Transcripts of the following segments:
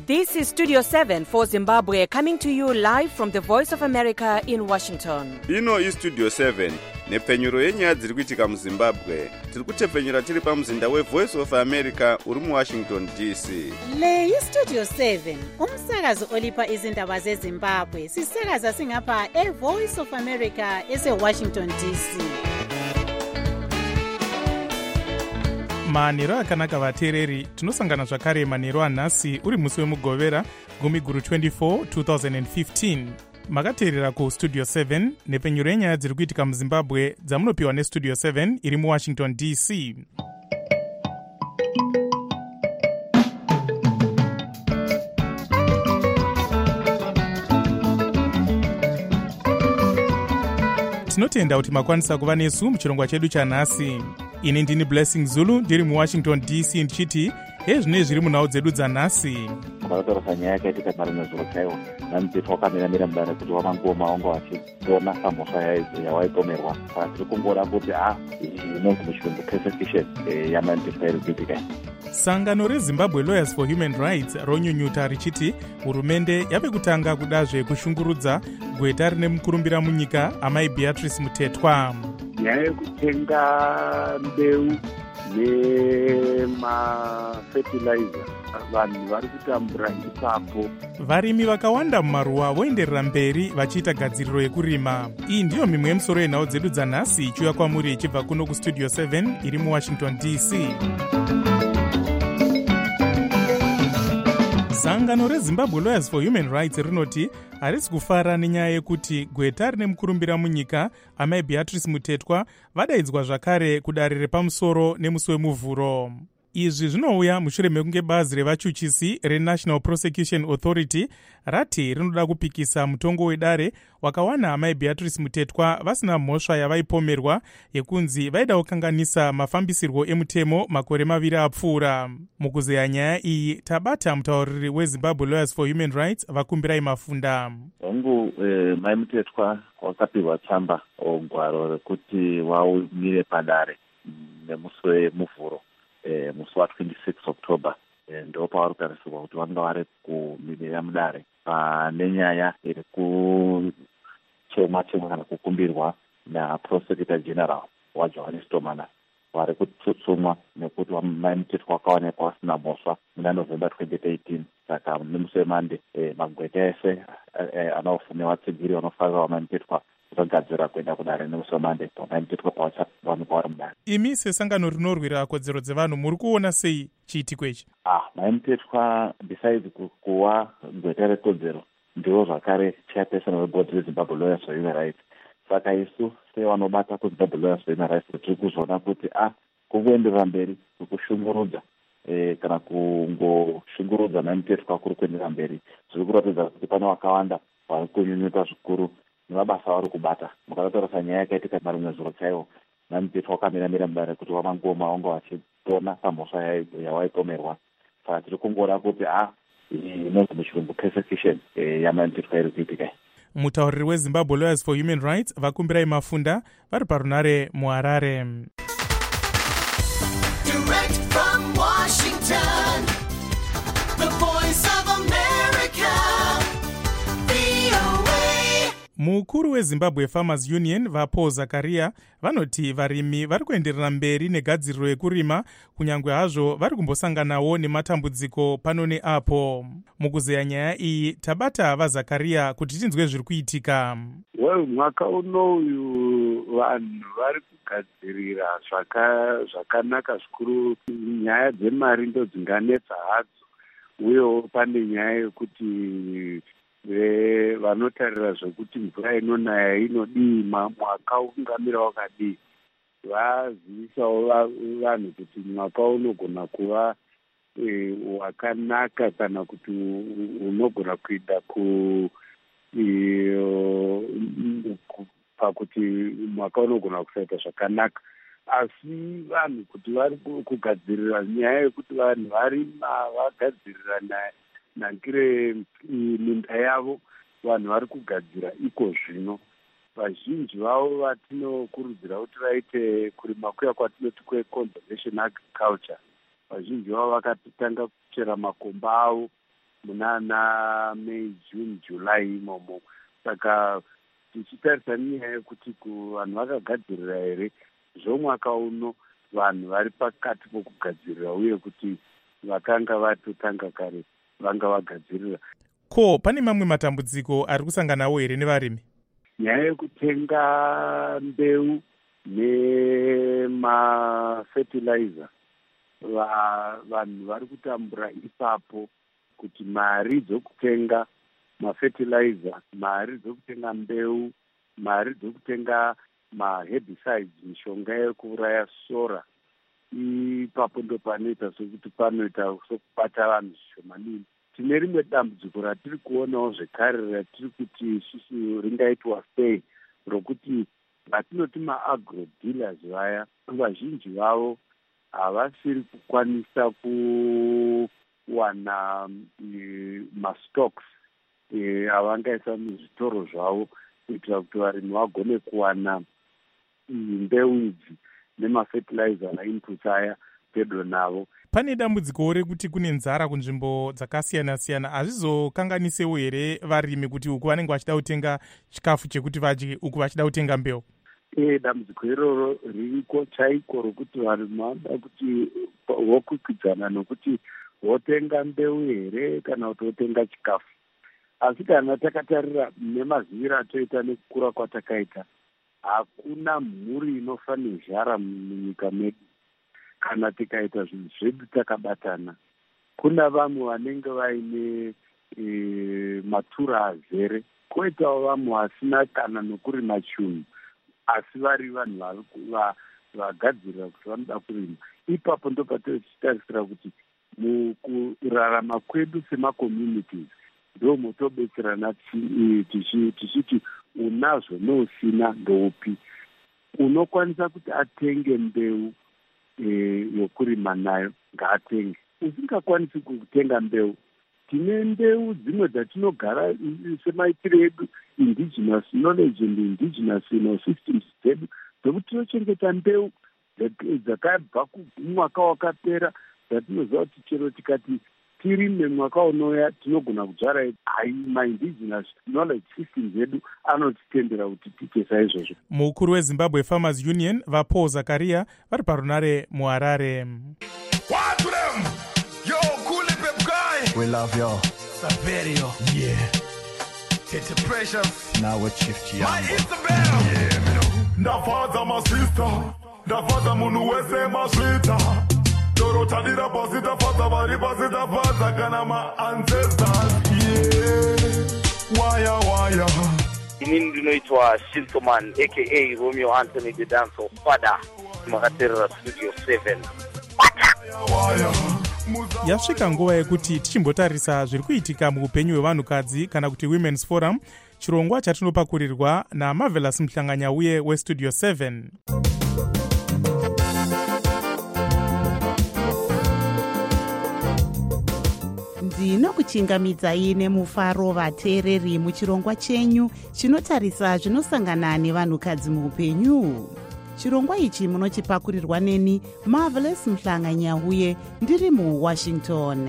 This is Studio 7 for Zimbabwe, coming to you live from the Voice of America in Washington. Ino iStudio 7 nepfenyuro yenyaya dziri kuitika muZimbabwe. Tiri kutepfenyura tiri pamuzinda weVoice of America uri muWashington DC. Le iStudio 7 umsakazo olipa izindaba zeZimbabwe. Sisakaza singapha eVoice of America eseWashington DC. manheru akanaka vateereri, tinosangana zvakare manheru anhasi uri musi wemugovera gumi guru 24 2015. makateerera kustudio 7 nepfenyuro yenyaya dziri kuitika muzimbabwe dzamunopiwa nestudio 7 iri muwashington DC. tinotenda kuti makwanisa kuva nesu muchirongwa chedu chanhasi. ini ndini Blessing Zulu ndiri muwashington DC ndichiti ezvinei zviri munhau dzedu dzanhasi. Vakataura nyaya yakaitika marimwe zuro chaiwo namupepa wakamiramira mudare kuti wamangoma wanga vachiona pamhosva yawaipomerwa. Saka tiri kungoda kuti inonzi muchirungu persecution yamamupepa iri kuitika. sangano rezimbabwe lawyers for human rights ronyunyuta richiti hurumende yave kutanga kudazve kushungurudza gweta rine mukurumbira munyika amai Beatrice Mutetwa. nyaya yekutenga mbeu nemafertilizer vanhu vari kutambura ipapo. varimi vakawanda mumaruwa voenderera mberi vachiita gadziriro yekurima. iyi ndiyo mimwe yemusoro yenhau dzedu dzanhasi ichiuya kwamuri ichibva kuno kustudio 7 iri muwashington DC. sangano rezimbabwe lawyers for human rights rinoti harisi kufara nenyaya yekuti gweta rine mukurumbira munyika amai Beatrice Mutetwa vadaidzwa zvakare kudare repamusoro nemusi wemuvhuro. izvi zvinouya mushure mekunge bazi revachuchisi reNational Prosecution Authority rati rinoda kupikisa mutongo wedare wakawana amai Beatrice Mutetwa vasina mhosva yavaipomerwa yekunzi vaida kukanganisa mafambisirwo emutemo makore maviri apfuura. mukuzeya nyaya iyi tabata mutauriri weZimbabwe Lawyers for Human Rights Vakumbirai Mafunda. hongu mai Mutetwa wakapihwa tsamba gwaro rekuti vaumire padare nemusi wemuvhuro musi wa26 October ndo pavari kutarisirwa kuti vanga vari kumirira mudare nenyaya iri kuchemwa kana kukumbirwa naprosecutor general waJohannes Tomana vari kutsutsumwa nekuti mai Mutetwa wakaonekwa vasina mhosva muna November 2018. saka nemusi wemande magweta ese anaofune vatsigiri vanofarira mai Mutetwa vakagadzira kuenda kudare nemusi wemande mai Mutetwa pawachawanikwa vari mudare. imi sesangano rinorwira kodzero dzevanhu muri kuona sei chiitiko ichi? mai Mutetwa besides kuwa gweta rekodzero ndiwo zvakare chairperson weboard reZimbabwe Lawyers for Human Rights. saka isu sevanobata kuZimbabwe Lawyers for Human Rights tiri kuzoona kuti kungoenderera mberi kukushungurudza kana kungoshungurudza mai Mutetwa kuri kuenderera mberi zviri kuratidza kuti pane vakawanda vari kunyunyuta zvikuru nemabasa vari kubata. mukataurisa nyaya yakaitika marimwe zuro chaiwo mai Mutetwa wakamiramira mudare kuti wamangoma wanga vachiona pamhosva yawaipomerwa. saka tiri kungoda kuti inonzi muchirungu persecution yamai Mutetwa iri kuitika. mutauriri weZimbabwe Lawyers for Human Rights Vakumbirai Mafunda vari parunare muHarare. Direct from Washington, the Voice of America, VOA. mukuru weZimbabwe Farmers Union vaPaul Zakaria vanoti varimi vari kuenderera mberi negadziriro yekurima kunyange hazvo vari kumbosanganawo nematambudziko pano neapo. mukuzeya nyaya iyi tabata vaZakaria kuti tinzwe zviri kuitika. mwaka unoyu vanhu vari kugadzirira zvakanaka zvikuru. nyaya dzemari ndo dzinganetsa hadzo, uyewo pane nyaya yekuti vanotarira zvekuti mvura inonaya inodii, mwaka ungamira wakadii. vazivisawo vanhu kuti mwaka unogona kuva wakanaka kana kuti unogona kuita pakuti mwaka unogona kusaita zvakanaka. asi vanhu kuti vari kugadzirira nyaya yekuti vanhu varima vagadzirira nangire minda yavo, vanhu vari kugadzira iko zvino. vazhinji vavo vatinokurudzira kuti vaite kurima kuya kwatinoti kweconservation agriculture, vazhinji vavo vakatanga kuchera makomba avo munana May, June, July imomo. Saka tichitarisa nyaya yekuti vanhu vakagadzirira here zvomwaka uno, vanhu vari pakati pokugadzirira uye kuti vakanga vatotanga kare vanga vagadzirira. Ko pane mamwe matambudziko ari kusanganawo here nevarimi? Nyaya yekutenga mbeu nemafertilizer, vanhu vari kutambura ipapo kuti mari dzokutenga mafertilizer, mari dzokutenga mbeu, mari dzokutenga maherbicides, mishonga yekuuraya sora, ipapo ndo panoita sokuti panoita sokubata vanhu zvishomanini. Tine rimwe dambudziko ratiri kuonawo zvekare ratiri kuti isusu ringaitwa sei, rokuti vatinoti maagro dealers vaya, vazhinji vavo havasiri kukwanisa kuwana mastocks avangaisa muzvitoro zvavo kuitira kuti varimi vagone kuwana mbeu idzi nemafertilizer nainputs aya pedo navo. Pane dambudziko rekuti kune nzara kunzvimbo dzakasiyana-siyana. Hazvizokanganisewo here varimi kuti uku vanenge vachida kutenga chikafu chekuti vadye, uku vachida kutenga mbeu? Dambudziko iroro ririko chaiko rokuti varimi vanoda kuti vokwikwidzana nokuti votenga mbeu here kana kuti votenga chikafu. Asi kana takatarira nemaziviro atoita nekukura kwatakaita, hakuna mhuri inofanira kuzhara munyika medu kana tikaita zvinhu zvedu takabatana. Kuna vamwe vanenge vaine matura azere, koitawo vamwe vasina kana nokurima chinhu, asi vari vanhu vagadzirira kuti vanoda kurima. Ipapo ndo patichitarisira kuti mukurarama kwedu semakommunities ndo motobetserana tichiti unazvo nousina ndoupi. Unokwanisa kuti atenge mbeu yokurima nayo ngaatenge. Usingakwanisi kutenga mbeu, tine mbeu dzimwe dzatinogara semaitiro edu, indigenous knowledge and indigenous systems dzedu dzokuti tinochengeta mbeu dzakabva kumwaka wakapera, dzatinoziva kuti chero tikati tirime mwaka unouya tinogona kudzvara ma-indigenous knowledge systems edu anotitendera kuti tiite saizvozvo. Mukuru weZimbabwe Farmers Union vaPaul Zakaria vari parunare muHarare. What to them? Yo, cool pep guy. We love you. Saverio. Yeah. Tete Precious. Now we're Chief Chiambo. My Isabel. Yeah, me know. Ndafaza my sister. Ndafaza munu wese maswita. Dorota dira pasita faza bari pasita faza kana ma ancestors. Yeah. Waya. Inini ndinoitwa Shintoman aka Romeo Anthony the Dancer Father. Makaterera Studio 7. Yasvika nguva yekuti tichimbotarisa zviri kuitika muupenyu hwevanhukadzi kana kuti Women's Forum, chirongwa chatinopakurirwa naMarvelous Mhlanganyauye weStudio 7. Ndinokuchingamidzai nemufaro vateereri muchirongwa chenyu chinotarisa zvinosangana nevanhukadzi muupenyu. Chirongwa ichi munochipakurirwa neni Marvelous Mhlanganyauye ndiri muWashington.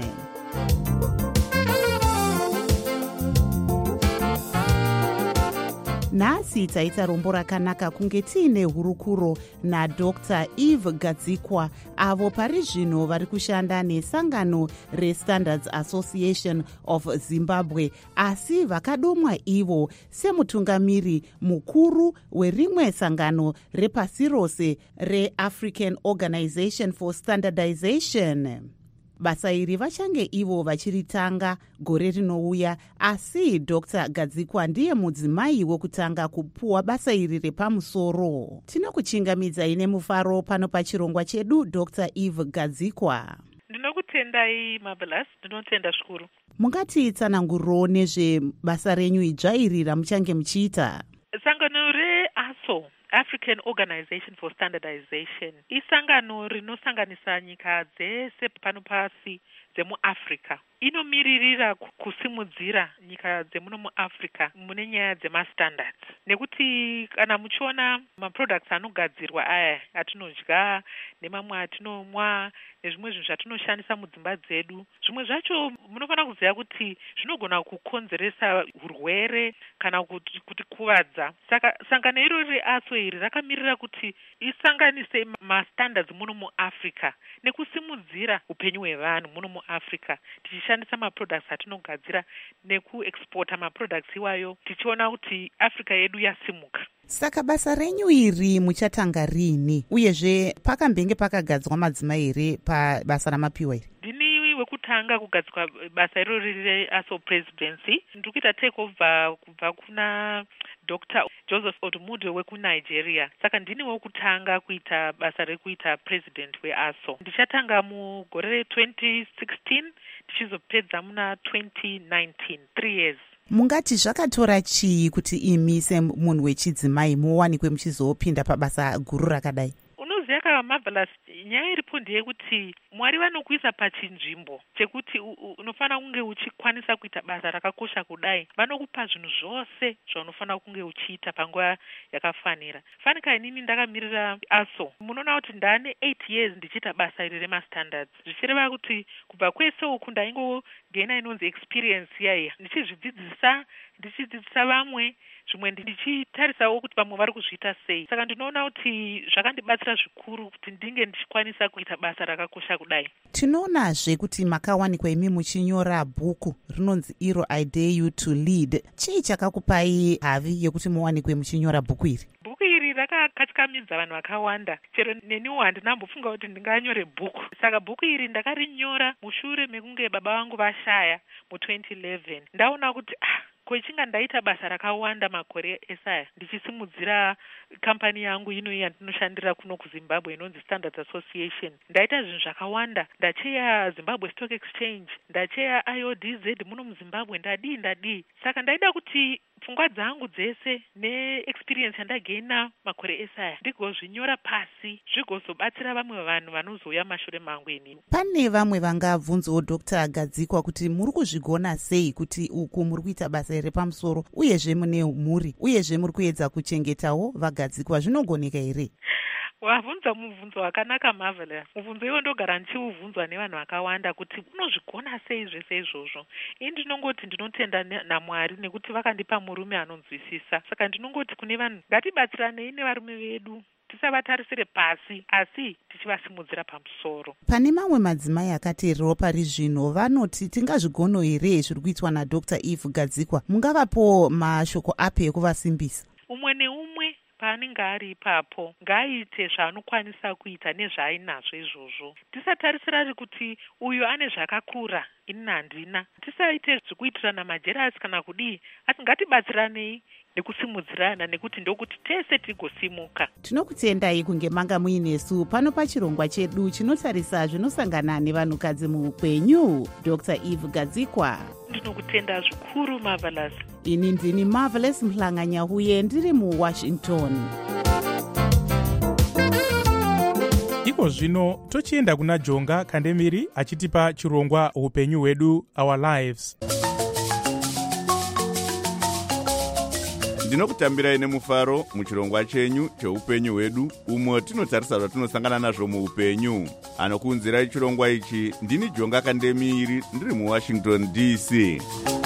Nhasi taita rombo rakanaka kunge tiine hurukuro naDr. Eve Gadzikwa, avo pari zvino vari kushanda nesangano reStandards Association of Zimbabwe, asi vakadomwa ivo semutungamiri mukuru werimwe sangano repasi rose reAfrican Organization for Standardization. Basa iri vachange ivo vachiritanga gore rinouya, asi Dr. Gadzikwa ndiye mudzimai wekutanga kupuwa basa iri repamusoro. Tinokuchingamidzai nemufaro pano pachirongwa chedu Dr. Eve Gadzikwa. Ndinokutendai Marvelous, ndinotenda zvikuru. Mungatitsananguriro nezvebasa renyu idzvairi ramuchange muchiita. Sangano reASO, African Organization for Standardization, isangano rinosanganisa nyika dzese pano pasi dzemuafrica inomiririra kusimudzira nyika dzemuno muafrica mune nyaya dzemastandards, nekuti kana muchiona maproducts anogadzirwa aya atinodya nemamwe atinomwa nezvimwe zvinhu zvatinoshandisa mudzimba dzedu, zvimwe zvacho munofanira kuziva kuti zvinogona kukonzeresa urwere kana kuti kuvadza. Saka sangano irori reASO iri rakamirira kuti isanganise mastandards muno muafrica nekusimudzira upenyu hwevanhu muno muafrica tichishandisa maproducts atinogadzira nekuexporta maproducts iwayo, tichiona kuti africa yedu yasimuka. Saka basa renyu iri muchatanga rini, uyezve pakambenge pakagadzwa madzimai here pabasa ramapiwa iri? Ndini wekutanga kugadzwa basa irori reASO presidency. Ndiri kuita take over kubva kuna Dr. Joseph Odumude wekunigeria. Saka ndini wekutanga kuita basa rekuita president weASO. Ndichatanga mugore 2016 tichizopedza muna 2019, 3 years. Mungati zvakatora chii kuti imi semunhu wechidzimai muwanikwe muchizopinda pabasa guru rakadai? Unoziva kaMarvelous, nyaya iripo ndeyekuti Mwari vanokuisa pachinzvimbo chekuti unofanira kunge uchikwanisa kuita basa rakakosha kudai. Vanokupa zvinhu zvose zvaunofanira kunge uchiita panguva yakafanira. Fanika inini ndakamirira ASO. Munoona kuti ndane 8 years ndichiita basa iri remastandards. Zvichireva kuti kubva kwese uku ndaingogena inonzi experience yaiya. Ndichidzidzisa vamwe, zvimwe ndichitarisawo kuti vamwe vari kuzviita sei. Saka ndinoona kuti zvakandibatsira zvikuru kuti ndinge ndichikwanisa kuita basa rakakosha kudai. Tinoonazve kuti makawanikwa imi muchinyora bhuku rinonzi iro I Dare You to Lead. Chii chakakupai havi yekuti muwanikwe muchinyora bhuku iri? Bhuku iri rakakatyamadza vanhu vakawanda. Chero neniwo handinambofunga kuti ndinganyore bhuku. Saka bhuku iri ndakarinyora mushure mekunge baba vangu vashaya mu2011. Ndaona kuti kwechinga ndaita basa rakawanda makore esaya ndichisimudzira kampani yangu ino yandinoshandira kuno kuZimbabwe inonzi Standards Association. Ndaita zvinhu zvakawanda, ndacheya Zimbabwe Stock Exchange, ndacheya IODZ muno muZimbabwe, ndadii. Saka ndaida kuti pfungwa dzangu dzese neexperience yandagaina makore esaya ndigozvinyora pasi zvigozobatsira vamwe vanhu vanozouya mashure mangu inini. Pane vamwe vangabvunzawo Dr. Gadzikwa kuti muri kuzvigona sei kuti uku muri kuita basa repamusoro uyezve mune mhuri uyezve muri kuedza kuchengetawo vagadzikwa, zvinogoneka here? Wabvunza mubvunzo wakanaka Marvelous. Mubvunzo iwo ndogara ndichiubvunzwa nevanhu vakawanda kuti unozvigona sei zvese izvozvo. Ini ndinongoti ndinotenda naMwari nekuti vakandipa murume anonzwisisa. Saka ndinongoti kune vanhu ngatibatsiranei nevarume vedu, tisavatarisire pasi asi tichivasimudzira pamusoro. Pane mamwe madzimai akateererawo pari zvino vanoti tingazvigono here zviri kuitwa naDr. Eve Gadzikwa. Mungavapo mashoko api ekuvasimbisa? Umwe neumwe paanenge ari ipapo ngaaite zvaanokwanisa kuita nezvaainazvo izvozvo. Tisatarisira kuti uyu ane zvakakura ini handina. Tisaite zvekuitirana majerasi kana kudii, asi ngatibatsiranei nekusimudzirana nekuti ndokuti tese tigosimuka. Tinokutendai kunge manga muinesu pano pachirongwa chedu chinotarisa zvinosangana nevanhukadzi muupenyu. Dr. Eve Gadzikwa. Ndinokutenda zvikuru Marvelous. Ini ndini Marvelous Mhlanganyahuye ndiri muWashington. Iko zvino tochienda kuna Jonga Kandemiri achitipa chirongwa upenyu hwedu, Our Lives. Ndinokutambirai nemufaro muchirongwa chenyu cheupenyu hwedu, umwe tinotarisa zvatinosangana nazvo muupenyu. Anokuunzirai chirongwa ichi ndini Jonga Kandemiri ndiri muWashington DC.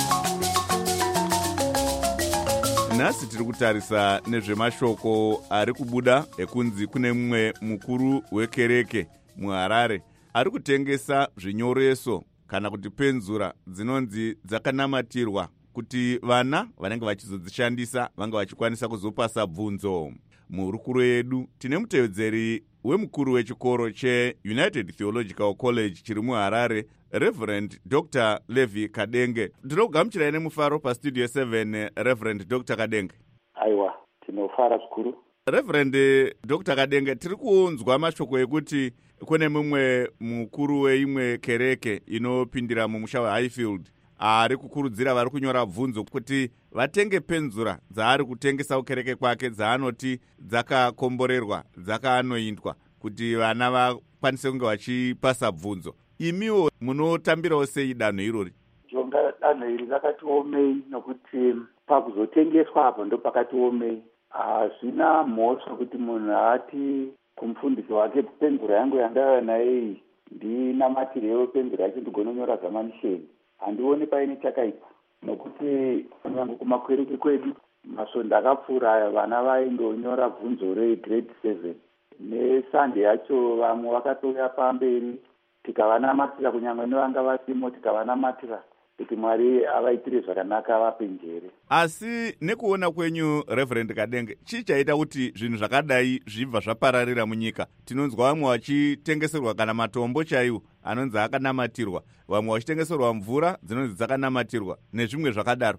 Nhasi tiri kutarisa nezvemashoko ari kubuda ekunzi kune mumwe mukuru wekereke muHarare ari kutengesa zvinyoreso kana kuti penzura dzinonzi dzakanamatirwa kuti vana vanenge vachizodzishandisa vanga vachikwanisa kuzopasa bvunzo. Muhurukuro yedu tine mutevedzeri wemukuru wechikoro cheUnited Theological College chiri muHarare, Reverend Dr. Levi Kadenge. Ndinokugamuchirai nemufaro pastudio 7, Reverend Dr. Kadenge. Aiwa, tinofara zvikuru. Reverend Dr. Kadenge, tiri kuunzwa mashoko ekuti kune mumwe mukuru weimwe kereke inopindira mumusha weHighfield ari kukurudzira vari kunyora bvunzo kuti vatenge penzura dzaari kutengesa kukereke kwake dzaanoti dzakakomborerwa, dzakaanoindwa kuti vana vakwanise kunge vachipasa bvunzo. imiwo munotambirawo sei danho irori? Jonga danho iri rakatiomei nokuti pakuzotengeswa apo ndo pakatiomei. Hazvina mhosva kuti munhu ati kumufundisi wake penzura yangu yandava nayo iyi ndinamatirewo penzura yacho ndigononyora zamanisheni. Handioni paine chakaipa nokuti kunyange kumakwereke kwedu masvondo akapfuura aya vana vaindonyora bvunzo regrade 7 nesande yacho vamwe vakatouya pamberi tikavanamatira kunyange nevanga vasimo tikavanamatira kuti Mwari avaitire zvakanaka avape njere. Asi nekuona kwenyu Reverend Kadenge, chii chaita kuti zvinhu zvakadai zvibva zvapararira munyika? Tinonzwa vamwe vachitengeserwa kana matombo chaiwo anonzi akanamatirwa, vamwe vachitengeserwa mvura dzinonzi dzakanamatirwa nezvimwe zvakadaro.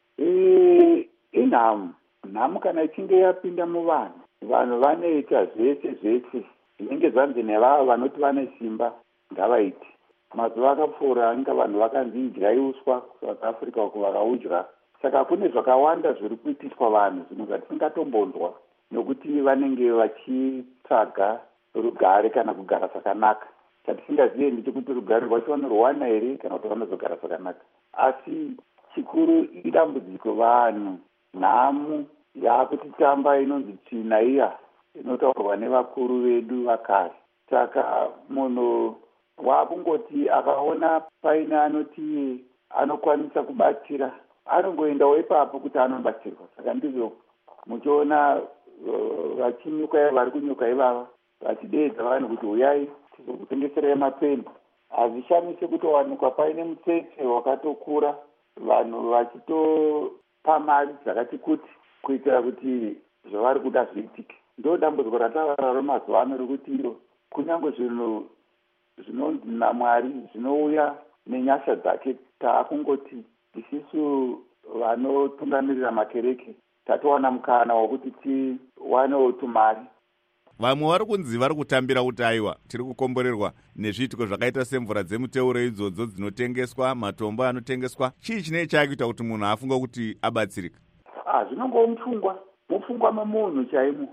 Nhamu kana ichinge yapinda muvanhu, vanhu vanoita zvese zvinenge zvanzi nevavo vanoti vane simba ngavaiti. Mazuva akapfuura anga vanhu vakanzi idyai uswa South Africa uko vakaudya. Saka kune zvakawanda zviri kuitiswa vanhu zvinhu zvatisingatombonzwa nokuti vanenge vachitsvaga rugare kana kugara zvakanaka. Chatisingazivi ndechekuti rugare rwacho vanorowana here kana kuti vanozogara zvakanaka. Asi chikuru idambudziko vanhu, nhamu yakutitamba inonzi tsvina iya inotaurwa nevakuru vedu vakare. Saka munhu wakungoti akaona paine anoti anokwanisa kubatsira anongoendawo ipapo kuti anobatsirwa. Saka ndizvo muchiona vachinyuka vari kunyuka ivava vachideedza vanhu kuti uyai tizokutengeserai mapeni. Hazvishamisi kutowanikwa paine mutsetse wakatokura vanhu vachitopa mari dzakati kuti kuitira kuti zvavari kuda zviitike. Ndo dambudziko ratava mazuva ano rekuti iro kunyange zvinhu zvinonzi naMwari zvinouya nenyasha dzake, taakungoti isusu vanotungamirira makereke tatowana mukana wokuti tiwanewo tumari. Vamwe vari kunzi vari kutambira kuti aiwa tiri kukomborerwa nezviitiko zvakaita semvura dzemuteuro idzodzo dzinotengeswa, matombo anotengeswa. Chii chinei chakuita kuti munhu afunga kuti abatsirika? Zvinongova mupfungwa memunhu chaimo.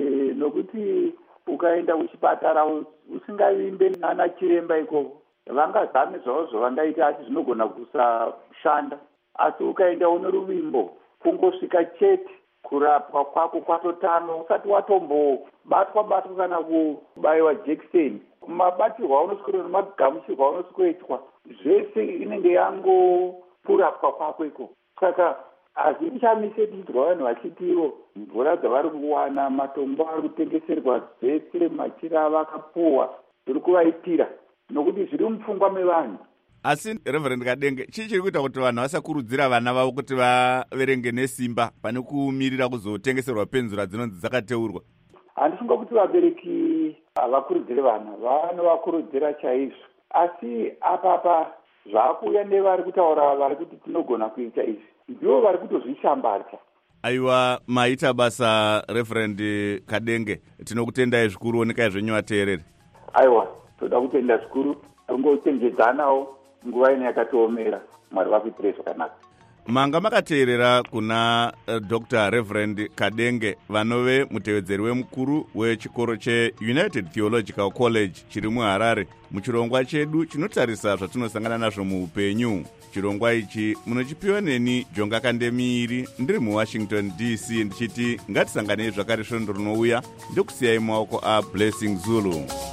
Nokuti ukaenda kuchipatara usingavimbe nana chiremba ikoko, vangazame zvavo zvavangaita asi zvinogona kusashanda. Asi ukaenda une ruvimbo, kungosvika chete kurapwa kwako kwatotanga usati watombobatwa kana kubayiwa jekiseni. Mabatirwa aunoswera nemagamuchirwa aunoswetwa zvese inenge yangokurapwa kwako ikoko. Saka hazvichamise tichidwa vanhu vachitiwo mvura dzavari kuwana, matombo ari kutengeserwa zvese, machira vakapuhwa zviri kuvaitira nokuti zviri mupfungwa mevanhu. Asi Reverend Kadenge, chii chiri kuita kuti vanhu vasakurudzira vana vavo kuti vaverenge nesimba pane kumirira kuzotengeserwa penzura dzinonzi dzakateurwa? Handifunga kuti vabereki havakurudzire vana, vanovakurudzira chaizvo. Asi apapa zvaakuuya nevari kutaura vari kuti tinogona kuita izvi, ndivo vari kutozvishambadza. Aiwa, maita basa Reverend Kadenge, tinokutendai zvikuru, onekai zvenyu vateereri. Aiwa, toda kutenda zvikuru, ungochenjedzanawo nguva ino yakatiomera. Mwari vakuitire zvakanaka. Manga makateerera kuna Dr. Reverend Kadenge, vanove mutevedzeri wemukuru wechikoro cheUnited Theological College chiri muHarare, muchirongwa chedu chinotarisa zvatinosangana nazvo muupenyu. Chirongwa ichi munochipiwa neni Jonga Kandemiiri, ndiri muWashington DC, ndichiti ngatisanganei zvakare svondo rinouya, ndokusiyai mumaoko aBlessing Zulu.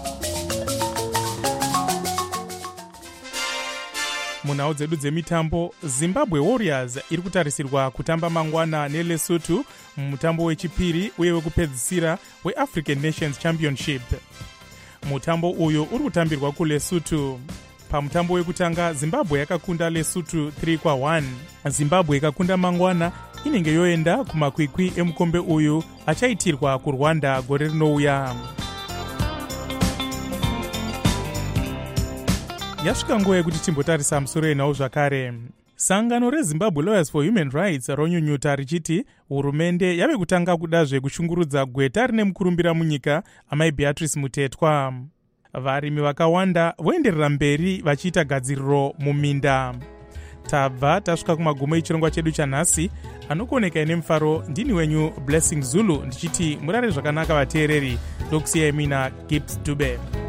Munhau dzedu dzemitambo, Zimbabwe Warriors iri kutarisirwa kutamba mangwana neLesotho mumutambo wechipiri uye wekupedzisira weAfrican Nations Championship. Mutambo uyu uri kutambirwa kuLesotho. Pamutambo wekutanga Zimbabwe yakakunda Lesotho 3-1. Zimbabwe ikakunda mangwana inenge yoenda kumakwikwi emukombe uyu achaitirwa kuRwanda gore rinouya. Yasvika nguva yekuti timbotarisa musoro enhau zvakare. Sangano reZimbabwe Lawyers for Human Rights ronyunyuta richiti hurumende yave kutanga kudazve kushungurudza gweta rine mukurumbira munyika amai Beatrice Mutetwa. Varimi vakawanda voenderera mberi vachiita gadziriro muminda. Tabva tasvika kumagumo echirongwa chedu chanhasi. Anokuonekai nemufaro ndini wenyu Blessing Zulu ndichiti murare zvakanaka vateereri. Ndokusiyai mina Gibbs Dube.